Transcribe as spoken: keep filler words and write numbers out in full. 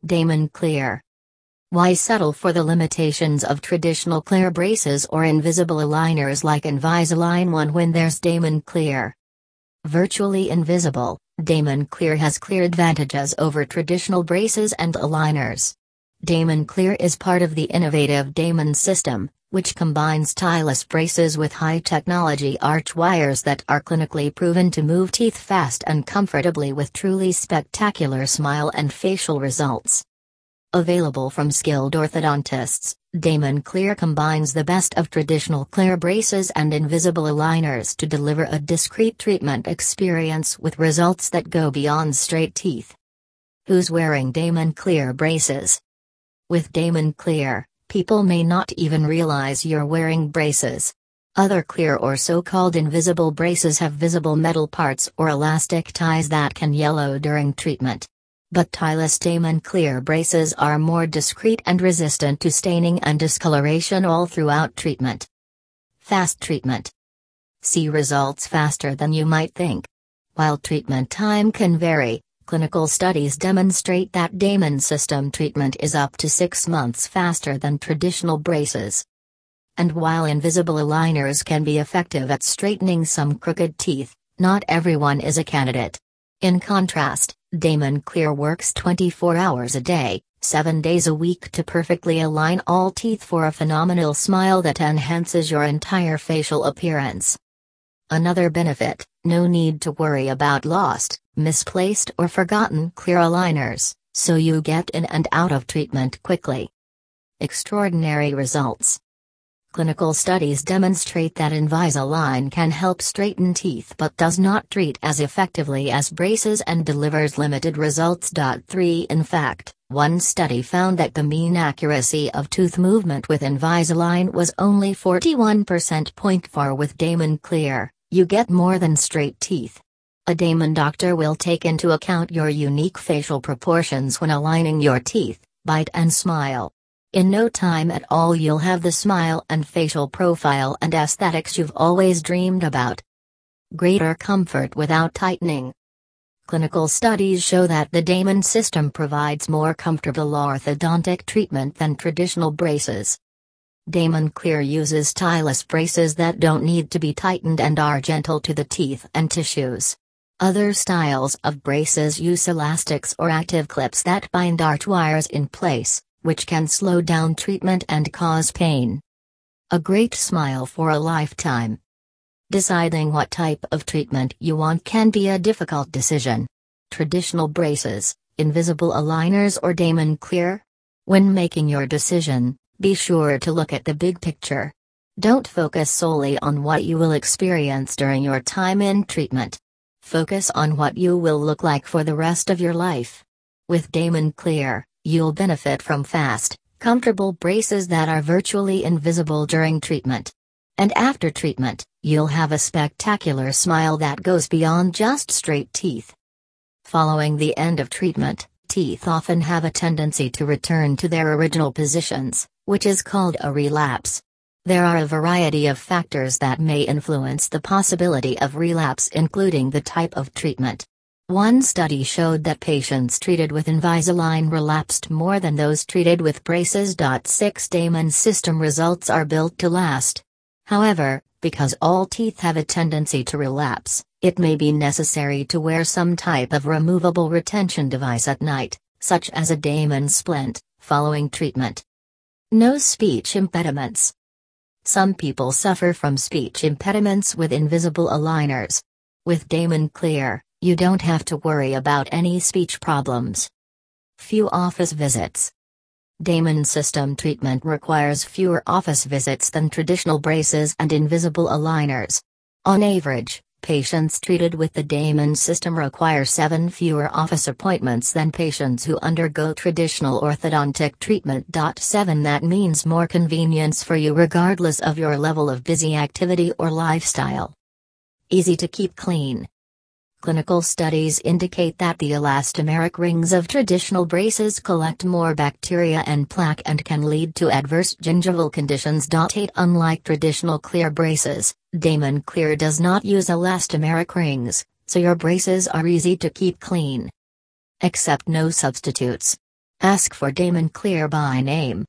Damon Clear. Why settle for the limitations of traditional clear braces or invisible aligners like Invisalign One when there's Damon Clear? Virtually invisible, Damon Clear has clear advantages over traditional braces and aligners. Damon Clear is part of the innovative Damon system, which combines Tilus braces with high-technology arch wires that are clinically proven to move teeth fast and comfortably with truly spectacular smile and facial results. Available from skilled orthodontists, Damon Clear combines the best of traditional clear braces and invisible aligners to deliver a discreet treatment experience with results that go beyond straight teeth. Who's wearing Damon Clear braces? With Damon Clear, people may not even realize you're wearing braces. Other clear or so-called invisible braces have visible metal parts or elastic ties that can yellow during treatment. But Tilus Damon Clear braces are more discreet and resistant to staining and discoloration all throughout treatment. Fast treatment. See results faster than you might think. While treatment time can vary, clinical studies demonstrate that Damon system treatment is up to six months faster than traditional braces. And while invisible aligners can be effective at straightening some crooked teeth, not everyone is a candidate. In contrast, Damon Clear works twenty-four hours a day, seven days a week to perfectly align all teeth for a phenomenal smile that enhances your entire facial appearance. Another benefit: no need to worry about lost, misplaced or forgotten clear aligners, so you get in and out of treatment quickly. Extraordinary results. Clinical studies demonstrate that Invisalign can help straighten teeth but does not treat as effectively as braces and delivers limited results. three In fact, one study found that the mean accuracy of tooth movement with Invisalign was only forty-one percent. Far with Damon Clear, you get more than straight teeth. A Damon doctor will take into account your unique facial proportions when aligning your teeth, bite and smile. In no time at all you'll have the smile and facial profile and aesthetics you've always dreamed about. Greater comfort without tightening. Clinical studies show that the Damon system provides more comfortable orthodontic treatment than traditional braces. Damon Clear uses Tilus braces that don't need to be tightened and are gentle to the teeth and tissues. Other styles of braces use elastics or active clips that bind arch wires in place, which can slow down treatment and cause pain. A great smile for a lifetime. Deciding what type of treatment you want can be a difficult decision. Traditional braces, invisible aligners or Damon Clear? When making your decision, be sure to look at the big picture. Don't focus solely on what you will experience during your time in treatment. Focus on what you will look like for the rest of your life. With Damon Clear, you'll benefit from fast, comfortable braces that are virtually invisible during treatment. And after treatment, you'll have a spectacular smile that goes beyond just straight teeth. Following the end of treatment, teeth often have a tendency to return to their original positions, which is called a relapse. There are a variety of factors that may influence the possibility of relapse, including the type of treatment. One study showed that patients treated with Invisalign relapsed more than those treated with braces. six Damon system results are built to last. However, because all teeth have a tendency to relapse, it may be necessary to wear some type of removable retention device at night, such as a Damon splint, following treatment. No speech impediments. Some people suffer from speech impediments with invisible aligners. With Damon Clear, you don't have to worry about any speech problems. Few office visits. Damon system treatment requires fewer office visits than traditional braces and invisible aligners. On average, patients treated with the Damon system require seven fewer office appointments than patients who undergo traditional orthodontic treatment. seven That means more convenience for you regardless of your level of busy activity or lifestyle. Easy to keep clean. Clinical studies indicate that the elastomeric rings of traditional braces collect more bacteria and plaque and can lead to adverse gingival conditions. eight Unlike traditional clear braces, Damon Clear does not use elastomeric rings, so your braces are easy to keep clean. Accept no substitutes. Ask for Damon Clear by name.